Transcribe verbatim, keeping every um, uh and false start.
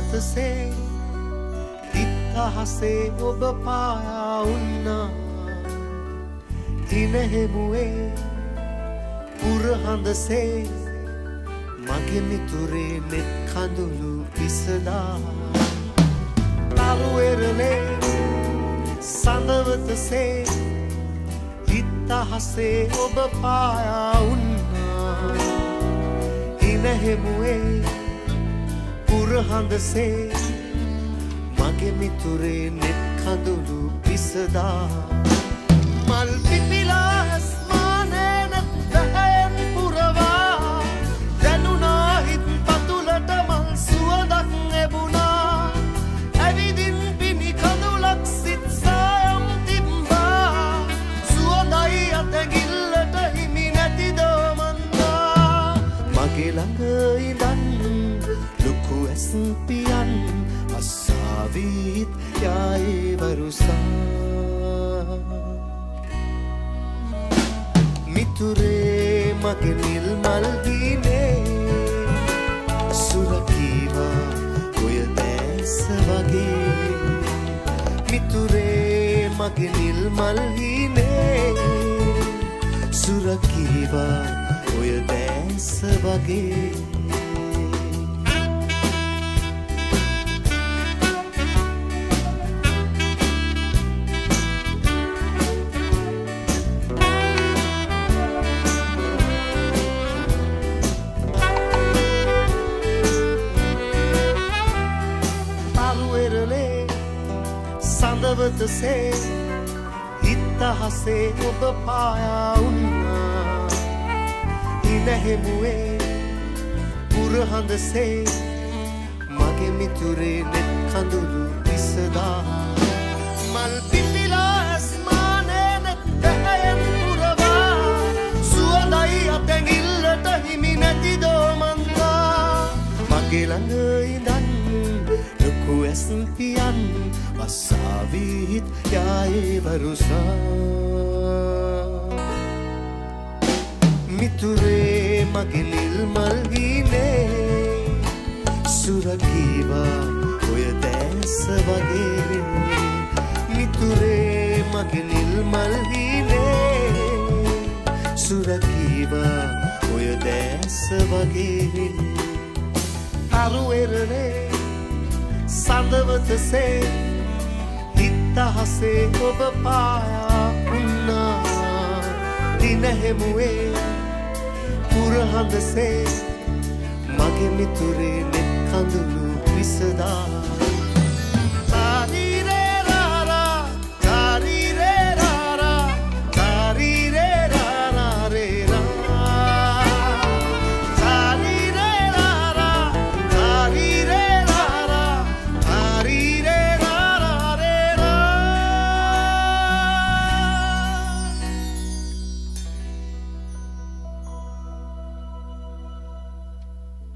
සඳවතසේ ඉත්තහසේ ඔබ පායා උන්නා හිනහෙමුවේ පුරහඳසේ මගේ මිතුරේ නෙත් කඳුළු පිසදා තරුවෙරලේ සඳවතසේ ඉත්තහසේ ඔබ පායා උන්නා හිනහෙමුවේ පුරහඳසේ මගේ මිතුරේ නෙත් කඳුළු පිසදා මල් පිපිලා අස්මානේ නැත් වැහෙන් පුරවා දැනුණා හිත් පතුලට මල් සුවඳක් ලැබුණා ඇවිදින් පිණි කඳුලක් සිත් සායම් තිබ්බා සුවඳයි අතගිල්ලට හිමි නැති දෝමන්නා මගේ ළඟ ඉඳන් ලොකු ඇස් පියන් අස්සාවිත් යායේ වරුසා මිතුරේ මගේ නිල් මල් ගීනේ සුරකීවා ඔය දැස වගේ මිතුරේ මගේ නිල් මල් ගීනේ සුරකීවා ඔය දැස වගේ සඳවතසේ ඉත්තහසේ ඔබ පායා උන්නා හිනහෙමුවේ පුරහඳසේ මගේ මිතුරේ නෙත් කඳුළු පිසදා මල් පිපිලා අස්මානේ නැත් වැහෙන් පුරවා සුවඳයි අතැඟිල්ලට හිමි නැති දෝමන්නා මගේ ළඟ ඉඳන් ලොකු ඇස් පියන් අස්සාවිත් යායේ වරුසා මිතුරේ මගේ නිල් මල් ගීනේ සුරකීවා ඔය දැස වගේ මිතුරේ මගේ නිල් මල් ගීනේ සුරකීවා ඔය දැස වගේ අරුවෙරනේ සඳවතසේ ඉත්තහසේ ඔබ පායා උන්නා දිනහෙමුවේ පුරහඳසේ මගේ මිතුරේ නෙත් කඳුළු පිසදා